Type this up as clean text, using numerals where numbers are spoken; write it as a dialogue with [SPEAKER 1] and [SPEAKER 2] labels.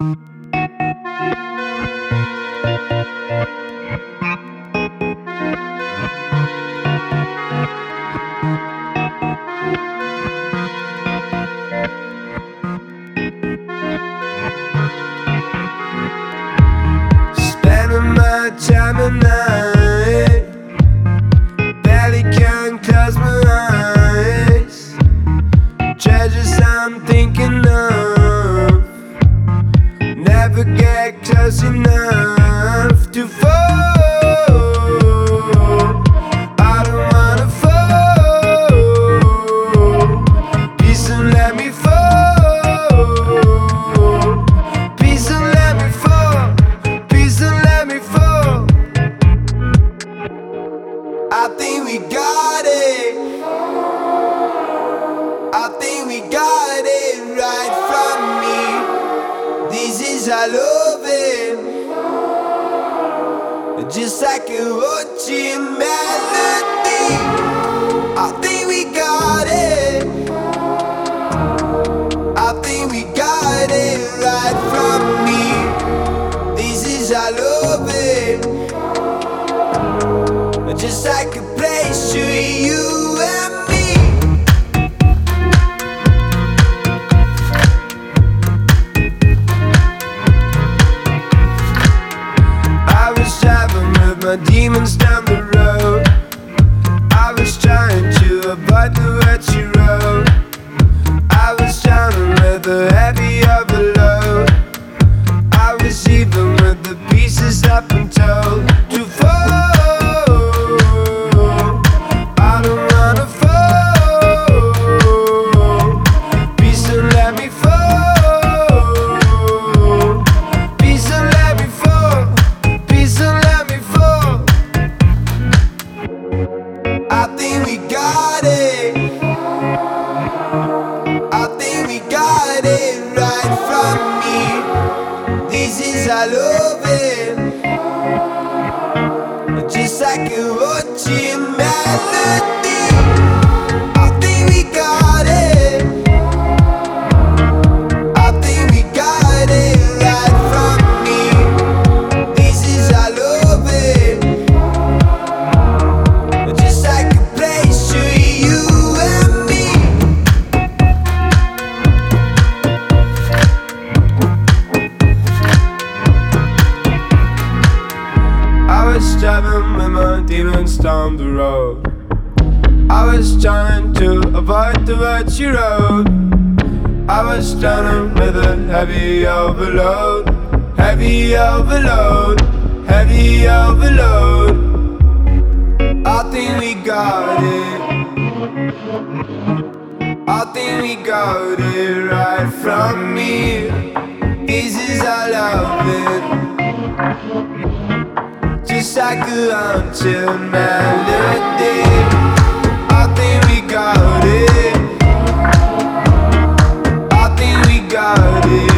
[SPEAKER 1] Spending my time at night, barely can close my eyes. Treasures I'm thinking of never get close enough to fall. I don't wanna fall. Please don't let me fall. Please don't let me fall. Please don't let me fall. I think we got it. I think we got it right from me. This is our loving, just like a watching melody. I think we got it. I think we got it right from me. This is our loving, just like a place to you and me. I was driving with my demons down the road. I was trying to avoid the words she wrote. I was drowning with the heavy overload. I was even with the pieces I've been told to fall. I don't wanna fall. Please don't let me fall. Please don't let me fall. Please don't let me fall. I think we got it. I think we got it right from me. This is our loving, just like a watching melody. I think we got it. I think we got it right from me. This is our loving, just like a place to you and me. I was driving with my demons down the road. I was trying to avoid the words she wrote. I was drowning with a heavy overload. Heavy overload. Heavy overload. I think we got it. I think we got it right from me. This is our loving, just like a haunted melody. I think we got it. I think we got it.